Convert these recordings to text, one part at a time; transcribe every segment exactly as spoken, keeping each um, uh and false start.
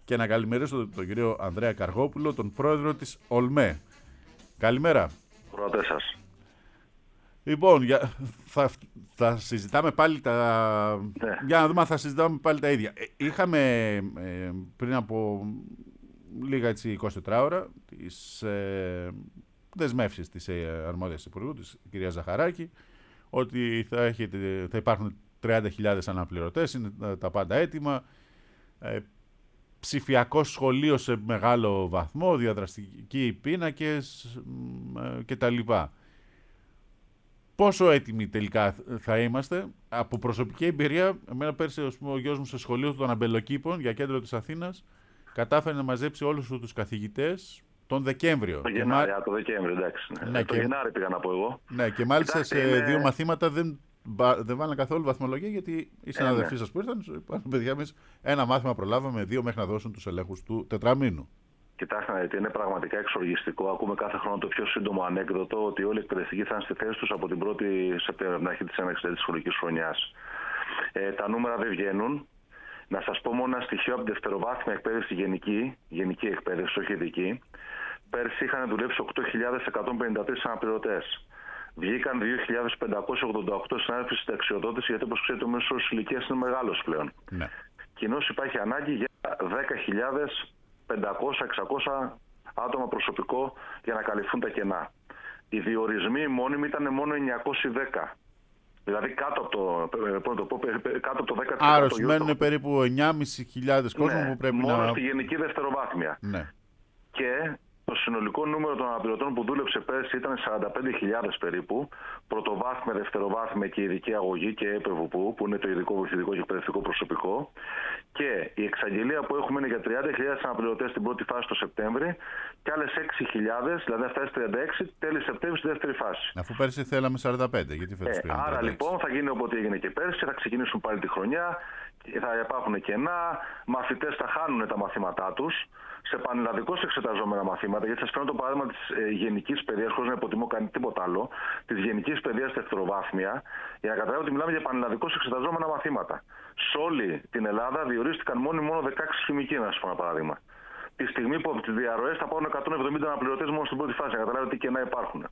και να καλημερίσω τον, τον κύριο Ανδρέα Καργόπουλο, τον πρόεδρο της ΟΛΜΕ. Καλημέρα. Πρώτα σας. Λοιπόν, για, θα, θα συζητάμε πάλι τα... Ναι. Για να δούμε αν θα συζητάμε πάλι τα ίδια. Ε, είχαμε ε, πριν από λίγα έτσι εικοσιτέσσερις ώρα τις ε, δεσμεύσεις της ε, αρμόδιας υπουργού, της κυρίας Ζαχαράκη, ότι θα, έχετε, θα υπάρχουν τριάντα χιλιάδες αναπληρωτές, είναι τα, τα πάντα έτοιμα, ε, ψηφιακό σχολείο σε μεγάλο βαθμό, διαδραστικοί πίνακες ε, κτλ. Πόσο έτοιμοι τελικά θα είμαστε? Από προσωπική εμπειρία, εμένα πέρσι ο γιος μου σε σχολείο των Αμπελοκήπων για κέντρο της Αθήνας κατάφερε να μαζέψει όλους τους καθηγητές τον Δεκέμβριο. Το Γενάρη, μα... το Δεκέμβριο, εντάξει. Ναι, ναι, το και... Γενάρη πήγα να πω εγώ. Ναι, και μάλιστα Κοιτάξτε, σε είναι... δύο μαθήματα δεν, δεν βάλαν καθόλου βαθμολογία, γιατί οι συναδελφοί ε, ναι. σας που ήρθαν, είπαν παιδιά εμείς ένα μάθημα προλάβαμε, δύο μέχρι να δώσουν τους ελέγχους του τετραμήνου. Κοιτάξτε, γιατί είναι πραγματικά εξοργιστικό. Ακούμε κάθε χρόνο το πιο σύντομο ανέκδοτο ότι όλοι οι εκπαιδευτικοί θα είναι στη θέση τους από την πρώτη Σεπτέμβρη, την αρχή της έναρξης της σχολικής χρονιάς. Ε, τα νούμερα δεν βγαίνουν. Να σας πω μόνο ένα στοιχείο από την δευτεροβάθμια εκπαίδευση γενική, γενική εκπαίδευση, όχι ειδική. Πέρσι είχαν δουλέψει οκτώ χιλιάδες εκατόν πενήντα τρεις αναπληρωτές. Βγήκαν δύο χιλιάδες πεντακόσιοι ογδόντα οκτώ συνάδελφοι στη συνταξιοδότηση, γιατί όπως ξέρετε ο μέσος όρος ηλικίας είναι μεγάλος πλέον. Ναι. Κοινώς υπάρχει ανάγκη για δέκα χιλιάδες πεντακόσια με εξακόσια άτομα προσωπικό για να καλυφθούν τα κενά. Οι διορισμοί μόνιμοι ήταν μόνο εννιακόσιοι δέκα. Δηλαδή κάτω από το, το, πω, κάτω από το δέκα τοις εκατό. Άρα σημαίνουν περίπου εννιά χιλιάδες πεντακόσιους κόσμο ναι, που πρέπει μόνο να... Μόνο στη γενική δευτεροβάθμια. Ναι. Και το συνολικό νούμερο των αναπληρωτών που δούλεψε πέρσι ήταν σαράντα πέντε χιλιάδες περίπου. Πρωτοβάθμια, δευτεροβάθμια και ειδική αγωγή και ΕΠΕΒΟΥΠΟΥ, που είναι το ειδικό βοηθητικό και εκπαιδευτικό προσωπικό. Και η εξαγγελία που έχουμε είναι για τριάντα χιλιάδες αναπληρωτές στην πρώτη φάση το Σεπτέμβρη και άλλες έξι χιλιάδες, δηλαδή αυτά τριάντα έξι, τέλη Σεπτέμβρη στη δεύτερη φάση. Αφού πέρσι θέλαμε σαράντα πέντε, γιατί φέτος ε, πήγαμε άρα λοιπόν θα γίνει όποτε έγινε και πέρσι, θα ξεκινήσουν πάλι τη χρονιά, θα υπάρχουν κενά, μαθητές θα χάνουν τα μαθήματά τους. Σε πανελλαδικώς εξεταζόμενα μαθήματα, γιατί σας φέρνω το παράδειγμα της ε, γενικής παιδείας, χωρίς να υποτιμώ κανεί τίποτα άλλο, της γενικής παιδείας δευτεροβάθμια, για να καταλάβω ότι μιλάμε για πανελλαδικώς εξεταζόμενα μαθήματα. Σε όλη την Ελλάδα διορίστηκαν μόνοι μόνο δεκαέξι χημικοί, να σας πω ένα παράδειγμα. Τη στιγμή που από τις διαρροές θα πάρουν εκατόν εβδομήντα αναπληρωτές μόνο στην πρώτη φάση, για να καταλάβετε τι κενά υπάρχουν.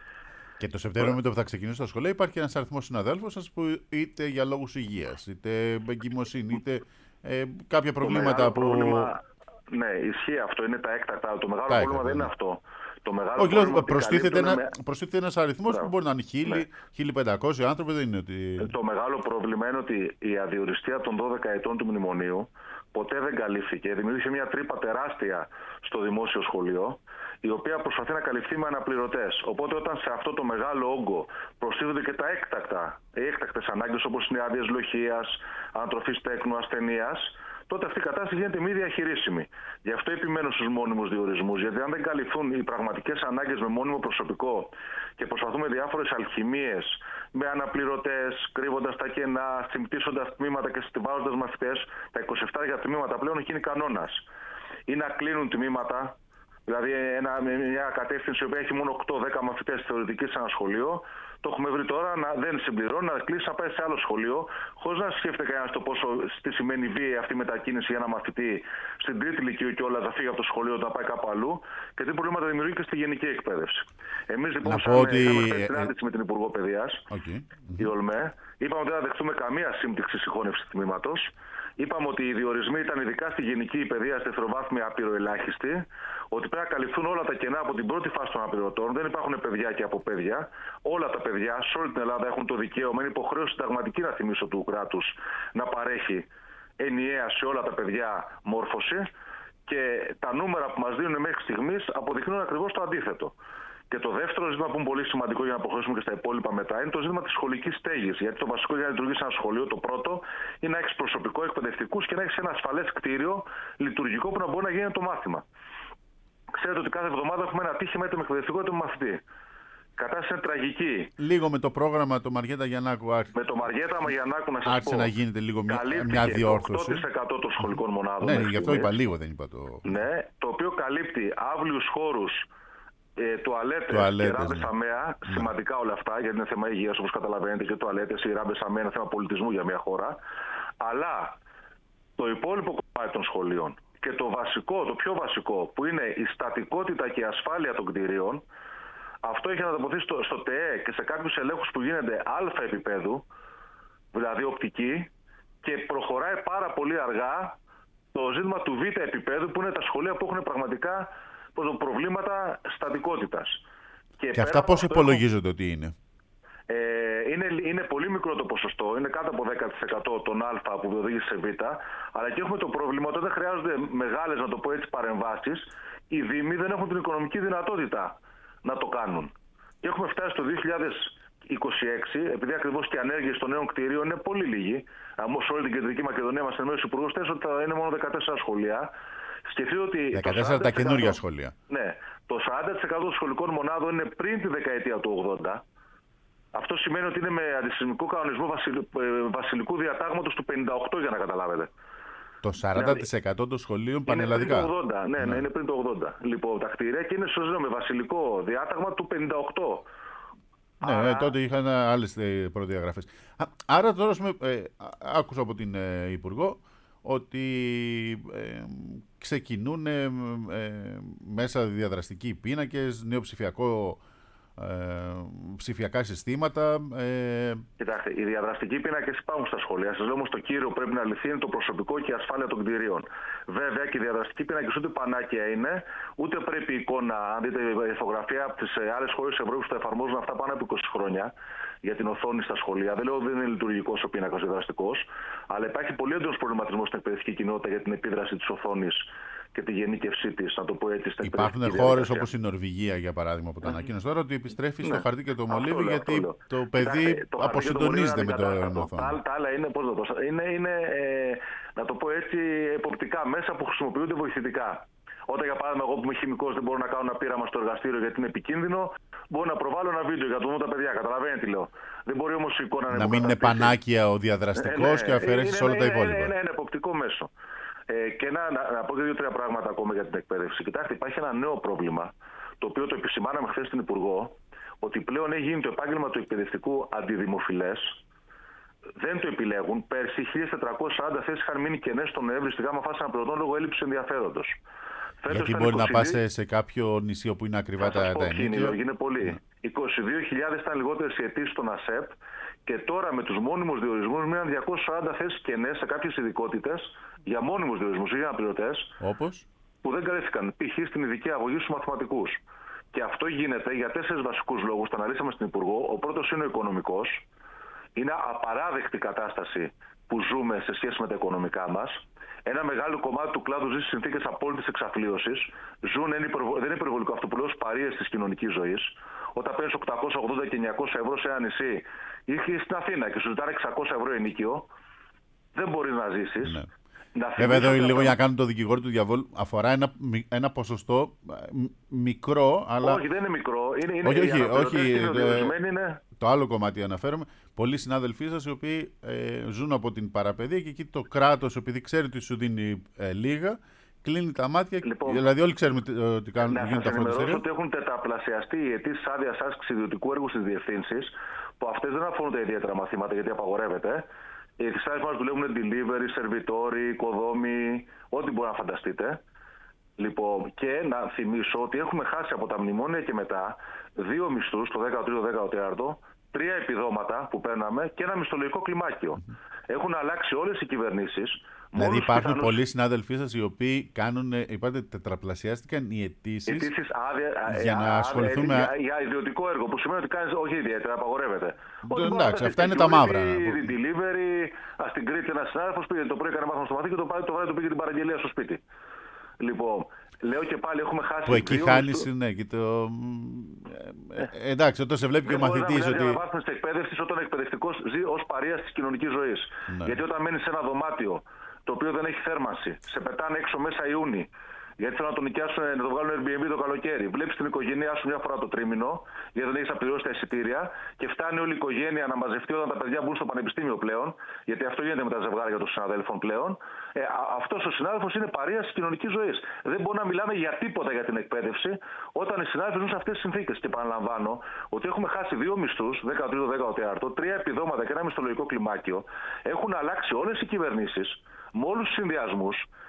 Και το Σεπτέμβριο με το που θα ξεκινήσουν τα σχολεία υπάρχει ένας αριθμός συναδέλφων σας που είτε για λόγους υγείας, είτε εγκυμοσύνη, είτε ε, κάποια προβλήματα που... Πρόβλημα... Ναι, ισχύει αυτό, είναι τα έκτακτα. Το μεγάλο τα πρόβλημα δεν είναι αυτό. Το μεγάλο Όχι, πρόβλημα προστίθεται, ένα, με... προστίθεται ένας αριθμός Μπράβο. που μπορεί να είναι χίλιοι, ναι. χίλιοι πεντακόσιοι άνθρωποι, δεν είναι ότι... Το μεγάλο πρόβλημα είναι ότι η αδιοριστία των δώδεκα ετών του μνημονίου ποτέ δεν καλύφθηκε. Δημιούργησε μια τρύπα τεράστια στο δημόσιο σχολείο, η οποία προσπαθεί να καλυφθεί με αναπληρωτές. Οπότε, όταν σε αυτό το μεγάλο όγκο προστίθενται και τα έκτακτα, οι έκτακτες ανάγκες, όπως είναι άδειες λοχείας, ανατροφής τέκνου, ασθενείας, τότε αυτή η κατάσταση γίνεται μη διαχειρίσιμη. Γι' αυτό επιμένω στους μόνιμους διορισμούς, γιατί αν δεν καλυφθούν οι πραγματικές ανάγκες με μόνιμο προσωπικό και προσπαθούμε διάφορες αλχημίες με αναπληρωτές, κρύβοντας τα κενά, συμπτύσσοντας τμήματα και στιβάζοντας μαθητές, τα είκοσι επτά για τμήματα πλέον έχει γίνει κανόνας. Ή να κλείνουν τμήματα, δηλαδή ένα, μια κατεύθυνση που έχει μόνο οκτώ δέκα μαθητές θεωρητικοί σε ένα σχολείο. Το έχουμε βρει τώρα να δεν συμπληρώνει, να κλείσει, να πάει σε άλλο σχολείο, χωρίς να σκέφτεται κανένας το πόσο τι σημαίνει βίαιη αυτή η μετακίνηση για ένα μαθητή στην τρίτη ηλικίου και όλα, θα φύγει από το σχολείο, θα πάει κάπου αλλού και τι προβλήματα δημιουργεί και στη γενική εκπαίδευση. Εμείς λοιπόν, σαν ότι... είχαμε συνάντηση με την Υπουργό Παιδείας, okay. η ΟΛΜΕ, είπαμε ότι δεν θα δεχτούμε καμία σύμπτυξη συγχώνευση τμήματος. Είπαμε ότι οι διορισμοί ήταν ειδικά στη γενική παιδεία, στη δευτεροβάθμια απειροελάχιστοι, ότι πρέπει να καλυφθούν όλα τα κενά από την πρώτη φάση των αναπληρωτών. Δεν υπάρχουν παιδιά και από παιδιά. Όλα τα παιδιά σε όλη την Ελλάδα έχουν το δικαίωμα, είναι υποχρέωση συνταγματική, να θυμίσω, του κράτους να παρέχει ενιαία σε όλα τα παιδιά μόρφωση. Και τα νούμερα που μας δίνουν μέχρι στιγμής αποδεικνύουν ακριβώς το αντίθετο. Και το δεύτερο ζήτημα που είναι πολύ σημαντικό για να προχωρήσουμε και στα υπόλοιπα μετά είναι το ζήτημα της σχολικής στέγης. Γιατί το βασικό για να λειτουργήσει ένα σχολείο, το πρώτο, είναι να έχεις προσωπικό, εκπαιδευτικούς και να έχεις ένα ασφαλές κτίριο λειτουργικό που να μπορεί να γίνει το μάθημα. Ξέρετε ότι κάθε εβδομάδα έχουμε ένα ατύχημα είτε με εκπαιδευτικό είτε με μαθητή. Η κατάσταση είναι τραγική. Λίγο με το πρόγραμμα το Μαριέτα Γιαννάκου άρχισε. Με το Μαριέτα Γιαννάκου να σας άρχισε πω. να γίνεται λίγο μια, μια διόρθωση. οκτώ τοις εκατό των σχολικών μονάδων. Ναι, γι' αυτό είπα λίγο, δεν είπα το. Ναι, το οποίο καλύπτει αύλιους χώρους. Ε, τουαλέτες τουαλέτες, και ράμπες ναι. αμαία, ναι. Σημαντικά όλα αυτά, γιατί είναι θέμα υγείας όπως καταλαβαίνετε, και τουαλέτες ή ράμπες αμαία είναι θέμα πολιτισμού για μια χώρα. Αλλά το υπόλοιπο κομμάτι των σχολείων Και το βασικό, το πιο βασικό, που είναι η στατικότητα και η ασφάλεια των κτηρίων, αυτό έχει ανατοποθεί στο, στο ΤΕΕ και σε κάποιους ελέγχους που γίνεται α επίπεδου, δηλαδή οπτική, και προχωράει πάρα πολύ αργά το ζήτημα του β επίπεδου, που είναι τα σχολεία που έχουν πραγματικά προβλήματα στατικότητας. Και, και αυτά πώς υπολογίζονται ότι είναι? Ε, είναι, είναι πολύ μικρό το ποσοστό, είναι κάτω από δέκα τοις εκατό των α που οδήγησε σε β, αλλά και έχουμε το πρόβλημα ότι δεν χρειάζονται μεγάλες, να το πω έτσι, παρεμβάσεις. Οι δήμοι δεν έχουν την οικονομική δυνατότητα να το κάνουν. Και έχουμε φτάσει το δύο χιλιάδες είκοσι έξι, επειδή ακριβώς και οι ανέργειες των νέων κτηρίων είναι πολύ λίγοι. Αν σε όλη την Κεντρική Μακεδονία μας ενημέρωσε ο Υπουργός Τέσσερα, ότι θα είναι μόνο δεκατέσσερα σχολεία. Σκεφτείτε ότι δεκατέσσερα τα καινούργια σχολεία. Ναι, το σαράντα τοις εκατό των σχολικών μονάδων είναι πριν τη δεκαετία του ογδόντα. Αυτό σημαίνει ότι είναι με αντισυσμικό κανονισμό βασιλικού διατάγματος του πενήντα οκτώ, για να καταλάβετε. Το σαράντα τοις εκατό των σχολείων πανελλαδικά. Είναι πριν το ογδόντα, ναι, ναι, ναι, είναι πριν το ογδόντα. Λοιπόν, τα κτίρια και είναι σωστό με βασιλικό διάταγμα του πενήντα οκτώ. Ναι, Άρα... τότε είχαν άλλες προδιαγραφές. Άρα τώρα ε, άκουσα από την ε, Υπουργό ότι ε, ξεκινούν ε, ε, μέσα διαδραστικοί πίνακες, νέο ψηφιακό Ε, ψηφιακά συστήματα. Ε... Κοιτάξτε, οι διαδραστικοί πίνακες υπάρχουν στα σχολεία. Σας λέω όμως το κύριο πρέπει να λυθεί είναι το προσωπικό και η ασφάλεια των κτηρίων. Βέβαια και οι διαδραστικοί πίνακες ούτε πανάκια είναι, ούτε πρέπει η εικόνα. Αν δείτε η ηθογραφία από τις άλλες χώρες της Ευρώπης που τα εφαρμόζουν αυτά πάνω από είκοσι χρόνια για την οθόνη στα σχολεία. Δεν λέω ότι δεν είναι λειτουργικός ο πίνακας διαδραστικός, αλλά υπάρχει πολύ έντονος προβληματισμός στην εκπαιδευτική κοινότητα για την επίδραση της οθόνης και τη γενίκευσή της, να το πω έτσι. Υπάρχουν χώρες όπως η Νορβηγία, για παράδειγμα, που τα ανακοίνωσε τώρα, ότι επιστρέφει στο ναι. χαρτί και το μολύβι, αυτό, γιατί αυτό, το παιδί αποσυντονίζεται με το οθόνη. Τα άλλα είναι, πώς να το είναι, είναι ε, να το πω έτσι, εποπτικά μέσα που χρησιμοποιούνται βοηθητικά. Όταν, για παράδειγμα, εγώ που είμαι χημικός δεν μπορώ να κάνω ένα πείραμα στο εργαστήριο γιατί είναι επικίνδυνο, μπορώ να προβάλλω ένα βίντεο για το δουν τα παιδιά. Καταλαβαίνετε τι λέω. Δεν μπορεί όμως η εικόνα να Να μην είναι πανάκια ο διαδραστικός ε, ναι, και αφαιρέσει σε όλα τα υπόλοιπα. Είναι, είναι, είναι ένα εποπτικό μέσο. Ε, και να, να, να πω και δύο-τρία πράγματα ακόμα για την εκπαίδευση. Κοιτάξτε, υπάρχει ένα νέο πρόβλημα, το οποίο το επισημάναμε χθες στην Υπουργό, ότι πλέον έχει γίνει το επάγγελμα του εκπαιδευτικού αντιδημοφιλές. Δεν το επιλέγουν. Πέρσι χίλιες τετρακόσιες σαράντα θέσεις είχαν μείνει κενές στον Νοέμβρη στη γάμα φάση αναπληρωτών λόγω έλλειψης ενδιαφέροντος. Γιατί μπορεί είκοσι δύο... να πας σε κάποιο νησί όπου είναι ακριβά τα ενίκια. Είναι πολύ. Mm. είκοσι δύο χιλιάδες ήταν λιγότερες οι αιτήσεις στον ΑΣΕΠ και τώρα με τους μόνιμους διορισμούς μείναν διακόσιες σαράντα θέσεις κενές σε κάποιες ειδικότητες για μόνιμους διορισμούς ή για αναπληρωτές. Όπως? Που δεν καλύφθηκαν. Π.χ. στην ειδική αγωγή στους μαθηματικούς. Και αυτό γίνεται για τέσσερις βασικούς λόγους. Τα αναλύσαμε στην Υπουργό. Ο πρώτος είναι ο οικονομικός. Είναι απαράδεκτη κατάσταση που ζούμε σε σχέση με τα οικονομικά μας. Ένα μεγάλο κομμάτι του κλάδου ζει σε συνθήκες απόλυτης εξαθλίωσης. Ζουν, δεν είναι υπερβολικό αυτό που λέω, παρείες της κοινωνικής ζωής. Όταν παίρνεις οκτακόσια ογδόντα και εννιακόσια ευρώ σε ένα νησί ή στην Αθήνα και σου ζητάνε εξακόσια ευρώ ενοίκιο, δεν μπορείς να ζήσεις. Ναι. Βέβαια, εδώ λίγο για να κάνω το δικηγόρο του διαβόλου, αφορά ένα, ένα ποσοστό μικρό, αλλά. Όχι, δεν είναι μικρό. Είναι, είναι, όχι, όχι, όχι είναι, είναι... το άλλο κομμάτι αναφέρομαι. Πολλοί συνάδελφοί σας οι οποίοι ε, ζουν από την παραπαιδεία και εκεί το κράτος, επειδή ξέρει ότι σου δίνει ε, λίγα, κλείνει τα μάτια. Λοιπόν, δηλαδή, όλοι ξέρουμε ότι κάνουν να γίνονται τα φροντιστήρια. Να ότι έχουν τετραπλασιαστεί οι αιτήσεις άδειας άσκησης ιδιωτικού έργου στις διευθύνσεις, που αυτές δεν αφορούν τα ιδιαίτερα μαθήματα γιατί απαγορεύεται. Οι συνάδελφοι μας δουλεύουν delivery, σερβιτόροι, οικοδόμοι, ό,τι μπορεί να φανταστείτε. Λοιπόν, και να θυμίσω ότι έχουμε χάσει από τα μνημόνια και μετά δύο μισθούς, το δέκατο τρίτο δέκατο τέταρτο, τρία επιδόματα που παίρναμε και ένα μισθολογικό κλιμάκιο. Έχουν αλλάξει όλες οι κυβερνήσεις. Δηλαδή υπάρχουν πιθανούς... πολλοί συνάδελφοί σας οι οποίοι κάνουν, είπατε, τετραπλασιάστηκαν οι αιτήσεις για να ασχοληθούν με... Για, για ιδιωτικό έργο, που σημαίνει ότι κάνεις όχι ιδιαίτερα, απαγορεύεται. Εντάξει, αυτά είναι τα μαύρα. Delivery, στην Κρήτη ένας συνάδελφος πήγε το πρωί, έκανε μάθημα στο μαθή και το, το βράδυ το πήγε την παραγγελία στο σπίτι. Λοιπόν, λέω και πάλι έχουμε χάσει... Που εκεί χάνεις, ναι, και το... Ε, εντάξει, όταν σε βλέπει και ο μαθητής ότι... Δεν μπορεί να εκπαίδευση όταν ο εκπαιδευτικός ζει ως παρείας της κοινωνικής ζωής. Ναι. Γιατί όταν μένεις σε ένα δωμάτιο το οποίο δεν έχει θέρμανση, σε πετάνε έξω μέσα Ιούνι, γιατί θέλουν να το νοικιάσουν, να το βγάλουν Airbnb το καλοκαίρι. Βλέπεις την οικογένειά σου μια φορά το τρίμηνο, γιατί δεν έχεις απληρώσει τα εισιτήρια, και φτάνει όλη η οικογένεια να μαζευτεί όταν τα παιδιά μπουν στο πανεπιστήμιο πλέον, γιατί αυτό γίνεται με τα ζευγάρια των συναδέλφων πλέον. Ε, αυτός ο συνάδελφος είναι παρείας της κοινωνικής ζωής. Δεν μπορούμε να μιλάμε για τίποτα για την εκπαίδευση όταν οι συνάδελφοι ζουν σε αυτές τις συνθήκες. Και επαναλαμβάνω ότι έχουμε χάσει δύο μισθούς, δέκατο τρίτο δέκατο τέταρτο, τρία επιδόματα και ένα μισθολογικό κλιμάκιο. Έχουν αλλάξει όλες οι κυβερνήσεις. Με όλους τους συνδυασμούς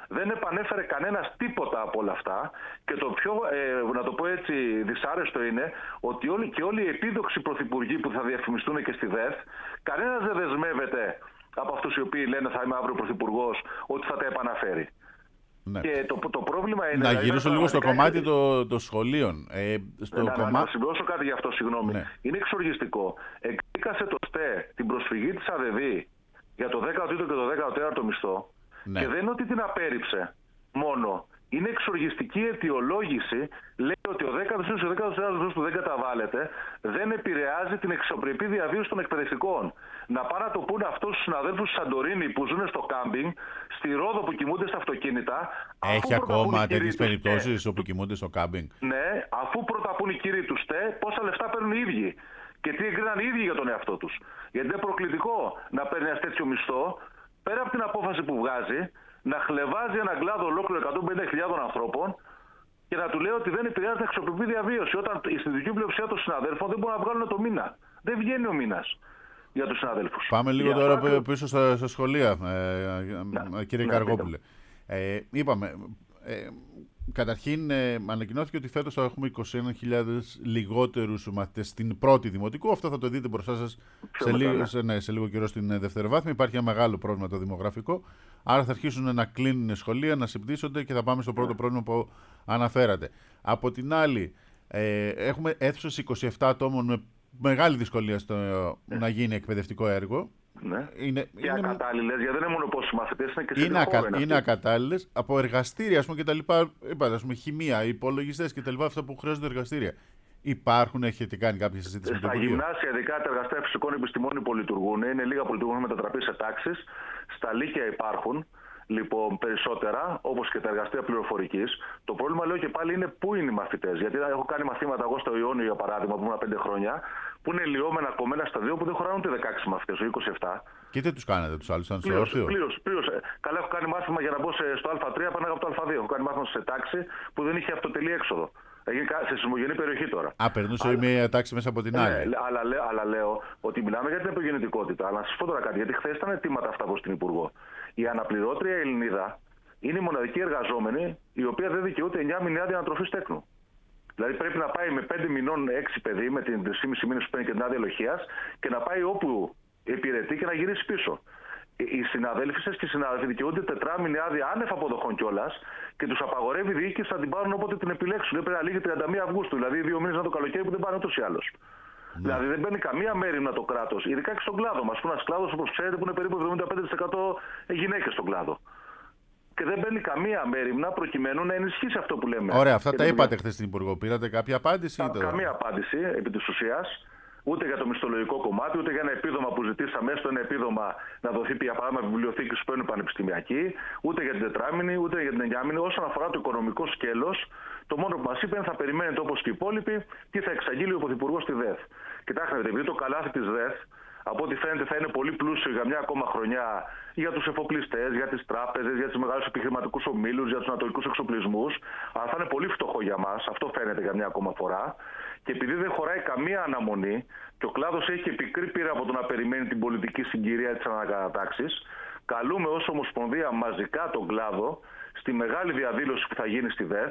Δεν επανέφερε κανένας τίποτα από όλα αυτά και το πιο, ε, να το πω έτσι, δυσάρεστο είναι ότι όλοι και όλοι οι επίδοξοι πρωθυπουργοί που θα διαφημιστούν και στη ΔΕΘ, κανένας δεν δεσμεύεται από αυτούς οι οποίοι λένε θα είμαι αύριο πρωθυπουργός ότι θα τα επαναφέρει. Ναι. Και το, το πρόβλημα είναι... Να δηλαδή, γυρίσω λίγο στο κομμάτι των το σχολείων. Ε, στο να, κομμά... να, να συμπληρώσω κάτι γι' αυτό, συγγνώμη. Ναι. Είναι εξοργιστικό. Εκδίκασε το ΣΤΕ την προσφυγή της ΑΔΕΔ για το δέκατο τρίτο και το δέκατο τέταρτο μισθό, ναι. Και δεν είναι ότι την απέρριψε μόνο. Είναι εξοργιστική αιτιολόγηση. Λέει ότι ο δέκατος τρίτος και ο δέκατος τέταρτος μισθός που δεν καταβάλλεται δεν επηρεάζει την εξωπρεπή διαβίωση των εκπαιδευτικών. Να πάνε να το πούνε αυτούς τους συναδέλφους του Σαντορίνη που ζουν στο κάμπινγκ, στη Ρόδο που κοιμούνται στα αυτοκίνητα. Έχει ακόμα τέτοιες περιπτώσεις όπου κοιμούνται στο κάμπινγκ? Ναι, αφού πρώτα πούν οι κύριοι του ΣΤΕ πόσα λεφτά παίρνουν οι ίδιοι. Και τι εγκρίναν οι ίδιοι για τον εαυτό τους. Γιατί είναι προκλητικό να παίρνει ένα τέτοιο μισθό, πέρα από την απόφαση που βγάζει, να χλεβάζει έναν κλάδο ολόκληρο εκατόν πενήντα χιλιάδων ανθρώπων και να του λέει ότι δεν επηρεάζει την αξιοπρεπή διαβίωση. Όταν η συντηρητική πλειοψηφία των συναδέλφων δεν μπορούν να βγάλουν το μήνα. Δεν βγαίνει ο μήνας για τους συναδέλφους. Πάμε λίγο για τώρα αυτό... πίσω στα, στα σχολεία, ε, να, κύριε να, Καργόπουλε. Ε, είπαμε. Ε, Καταρχήν, ε, ανακοινώθηκε ότι φέτος θα έχουμε είκοσι ένα χιλιάδες λιγότερους μαθητές στην πρώτη δημοτικού. Αυτό θα το δείτε μπροστά σας σε, λίγο, σε, ναι, σε λίγο καιρό στην δευτεροβάθμια. Υπάρχει ένα μεγάλο πρόβλημα το δημογραφικό. Άρα θα αρχίσουν να κλείνουν σχολεία, να συμπτύσσονται και θα πάμε στο πρώτο yeah. πρόβλημα που αναφέρατε. Από την άλλη, ε, έχουμε αίθουσες είκοσι επτά ατόμων με μεγάλη δυσκολία στο yeah. να γίνει εκπαιδευτικό έργο. Ναι. Είναι, και είναι... ακατάλληλες, γιατί δεν είναι μόνο πόσοι μαθητές, είναι και σε είναι, ακα... είναι ακατάλληλες από εργαστήρια, ας πούμε, και τα λοιπά, είπατε, ας πούμε, χημεία, υπολογιστές και τα λοιπά, αυτά που χρειάζονται εργαστήρια. Υπάρχουν, έχετε κάνει κάποια συζήτηση με το Υπουργείο? Στα γυμνάσια, ειδικά τα εργαστήρια φυσικών επιστημών υπολειτουργούν, είναι λίγα που λειτουργούν μετατραπεί σε τάξεις. Στα λύκεια υπάρχουν λοιπόν περισσότερα, όπως και τα εργαστήρια πληροφορικής. Το πρόβλημα, λέω και πάλι, είναι πού είναι οι μαθητές. Γιατί έχω κάνει μαθήματα εγώ στο Ιόνιο, για παράδειγμα, που ήμουν πέντε χρόνια, που είναι λιώμενα κομμένα στα δύο που δεν χωράνε ούτε δεκαέξι μαθητές, είκοσι επτά. Και τι τους κάνετε τους άλλους, ήταν στο όρθιο? Πλήρως, πλήρως. Καλά, έχω κάνει μάθημα για να μπω στο Α τρία, πάνε από το Α δύο. Έχω κάνει μάθημα σε τάξη που δεν είχε αυτοτελή έξοδο. Έγινε σε σεισμογενή περιοχή τώρα. Α, περνούσε αλλά... μία τάξη μέσα από την άλλη. Ναι, αλλά, αλλά λέω ότι μιλάμε για την επαγγελματικότητα. Αλλά να σας πω τώρα κάτι, γιατί χθες ήταν αιτήματα αυτά προς την Υπουργό. Η αναπληρώτρια Ελληνίδα είναι η μοναδική εργαζόμενη η οποία δεν δικαιούται εννιά μηνιαία ανατροφής τέκνου. Δηλαδή πρέπει να πάει με πέντε μηνών έξι παιδί, με την τρεις και μισό μήνες που παίρνει και την άδεια λοχείας, και να πάει όπου υπηρετεί και να γυρίσει πίσω. Οι συναδέλφισες και οι συνάδελφοι δικαιούνται τετράμινη άδεια άνευ αποδοχών κιόλας και τους απαγορεύει η διοίκηση να την πάρουν όποτε την επιλέξουν. Δεν πρέπει να λύγει τριάντα μία Αυγούστου, δηλαδή δύο μήνες να το καλοκαίρι που δεν πάνε ούτως ή άλλως. Ναι. Δηλαδή δεν παίρνει καμία μέρημνα το κράτος, ειδικά και στον κλάδο μας. Που είναι ένας κλάδος, όπως ξέρετε, που είναι περίπου εβδομήντα πέντε τοις εκατό γυναίκες στον κλάδο. Και δεν παίρνει καμία μέρημνα προκειμένου να ενισχύσει αυτό που λέμε. Ωραία, αυτά τα είπατε χθες στην Υπουργό. Πήρατε κάποια απάντηση? Κα, καμία απάντηση επί της ουσίας. Ούτε για το μισθολογικό κομμάτι, ούτε για ένα επίδομα που ζητήσαμε, έστω ένα επίδομα να δοθεί για παράδειγμα βιβλιοθήκες που παίρνουν πανεπιστημιακοί, ούτε για την τετράμινη, ούτε για την εννιάμινη. Όσον αφορά το οικονομικό σκέλος, το μόνο που μας είπε είναι θα περιμένετε όπως και οι υπόλοιποι τι θα εξαγγείλει ο Πρωθυπουργός στη ΔΕΘ. Κοιτάξτε, επειδή το καλάθι της ΔΕΘ, από ό,τι φαίνεται, θα είναι πολύ πλούσιο για μια ακόμα χρονιά για τους εφοπλιστές, για τις τράπεζες, για τους μεγάλους επιχειρηματικούς ομίλους, για τους ανατολικούς εξοπλισμούς. Αλλά θα είναι πολύ φτωχό για μας. Αυτό φαίνεται για μια ακόμα φορά. Και επειδή δεν χωράει καμία αναμονή και ο κλάδος έχει επικρή πείρα από το να περιμένει την πολιτική συγκυρία της ανακατατάξης, καλούμε ως Ομοσπονδία μαζικά τον κλάδο στη μεγάλη διαδήλωση που θα γίνει στη ΔΕΘ.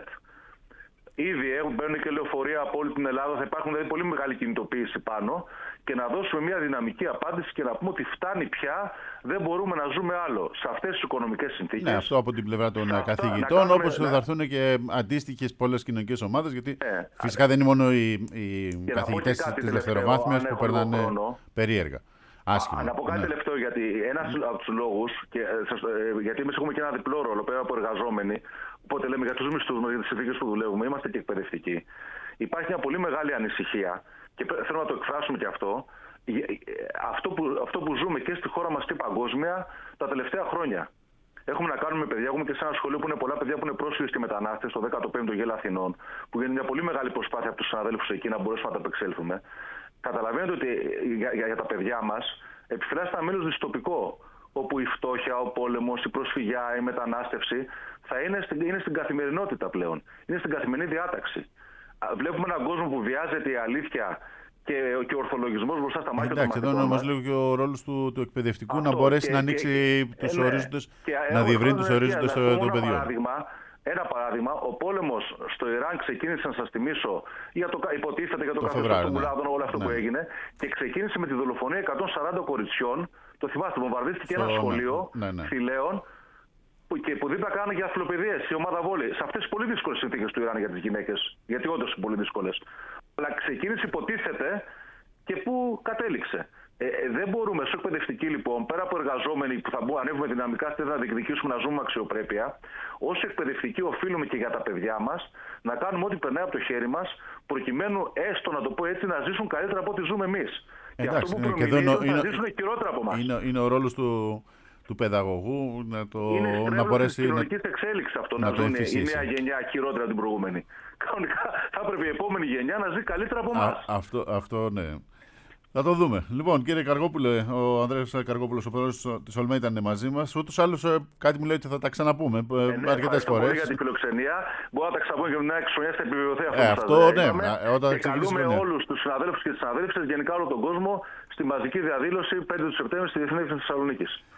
Ήδη μπαίνουν και λεωφορεία από όλη την Ελλάδα, θα υπάρχουν δηλαδή πολύ μεγάλη κινητοποίηση πάνω, και να δώσουμε μια δυναμική απάντηση και να πούμε ότι φτάνει πια, δεν μπορούμε να ζούμε άλλο σε αυτές τις οικονομικές συνθήκες. Ναι, αυτό από την πλευρά των αυτά, καθηγητών, όπως θα έρθουν και αντίστοιχες πολλές κοινωνικές ομάδες, γιατί ε, φυσικά ε, δεν είναι μόνο οι, οι καθηγητές της δευτεροβάθμιας που περνάνε χρόνο, περίεργα. Άσχημα. Να πω κάτι ναι. τελευταίο, γιατί ένας mm. από τους λόγους, και, ε, γιατί εμείς έχουμε και ένα διπλό ρόλο πέρα από εργαζόμενοι, οπότε λέμε για τους μισθούς μας, για τις συνθήκες που δουλεύουμε, είμαστε και εκπαιδευτικοί. Υπάρχει μια πολύ μεγάλη ανησυχία και θέλω να το εκφράσουμε και αυτό, αυτό που, αυτό που ζούμε και στη χώρα μας και παγκόσμια τα τελευταία χρόνια. Έχουμε να κάνουμε παιδιά, έχουμε και σε ένα σχολείο που είναι πολλά παιδιά που είναι πρόσφυγες και μετανάστες, στο δέκατο πέμπτο Γέλα Αθηνών, που γίνεται μια πολύ μεγάλη προσπάθεια από τους συναδέλφους εκεί να μπορέσουμε να τα απεξέλθουμε. Καταλαβαίνετε ότι για, για, για τα παιδιά μας επιφυλάσσεται ένα μέλος δυστοπικό, όπου η φτώχεια, ο πόλεμος, η προσφυγιά, η μετανάστευση θα είναι στην, είναι στην καθημερινότητα πλέον. Είναι στην καθημερινή διάταξη. Βλέπουμε έναν κόσμο που βιάζεται η αλήθεια και, και ο ορθολογισμός μπροστά στα μάτια των Εντάξει, μαθητών. εδώ είναι όμως μας. λίγο και ο ρόλος του, του εκπαιδευτικού Αυτό, να μπορέσει και, να και, ανοίξει και, τους ναι, ορίζοντες, και να διευρύνει τους έχω ορίζοντες να πω των ένα παιδιών. παράδειγμα, ένα παράδειγμα, ο πόλεμος στο Ιράν ξεκίνησε, να σας θυμίσω, για το, υποτίθεται για το, Το καθεστώς των Φεβράριο, ναι. Μουλάδων, όλο αυτό Ναι. που έγινε, και ξεκίνησε με τη δολοφονία εκατόν σαράντα κοριτσιών. Το θυμάστε, βομβαρδίστηκε Στο- ένα σχολείο ναι, ναι. θηλαίων που, και που δίπλα κάνανε για αθλοπαιδείες, η ομάδα βόλεϊ. Σε αυτές τις πολύ δύσκολες συνθήκες του Ιράν για τις γυναίκες. Γιατί όντως είναι πολύ δύσκολες. Αλλά ξεκίνησε, υποτίθεται, και πού κατέληξε. Ε, ε, δεν μπορούμε, ως εκπαιδευτικοί λοιπόν, πέρα από εργαζόμενοι που θα μπούμε, ανέβουμε δυναμικά στη να διεκδικήσουμε να ζούμε με αξιοπρέπεια, ως εκπαιδευτικοί οφείλουμε και για τα παιδιά μας να κάνουμε ό,τι περνάει από το χέρι μας, προκειμένου έστω, να το πω έτσι, να ζήσουν καλύτερα από ό,τι ζούμε εμείς. Και Εντάξει, αυτό που ναι, και εδώ προμηνύουν είναι- θα ζήσουν χειρότερα από εμάς. Είναι, είναι ο ρόλος του, του παιδαγωγού να, το, Είναι να στρέβλωση μπορέσει της να, κοινωνικής εξέλιξης αυτό, να να, το ζουν η εμφυσίσει. νέα γενιά χειρότερα από την προηγούμενη. Κανονικά θα έπρεπε η επόμενη γενιά να ζει καλύτερα από Α, εμάς. αυτό, αυτό ναι. Θα το δούμε. Λοιπόν, κύριε Καργόπουλε, ο Ανδρέας Καργόπουλος, ο πρόεδρος της ΟΛΜΕ, ήταν μαζί μας. Ούτως άλλως ε, κάτι μου λέει ότι θα τα ξαναπούμε ε, Ε, ναι, αρκετές ευχαριστώ πολύ φορές. για την φιλοξενία. Μπορεί να τα ξαναπούμε και μια εξωγένεια θα επιβεβαιωθεί αυτό Ε, που αυτό, σας ναι, είπαμε. ε, όταν Και ξεκινήσουμε, καλούμε ναι. όλους τους συναδέλφους και τις συναδέλφισες, γενικά όλο τον κόσμο, στη μαζική διαδήλωση πέντε του Σεπτέμβρη στη Διεθνή Θεσσαλονίκης.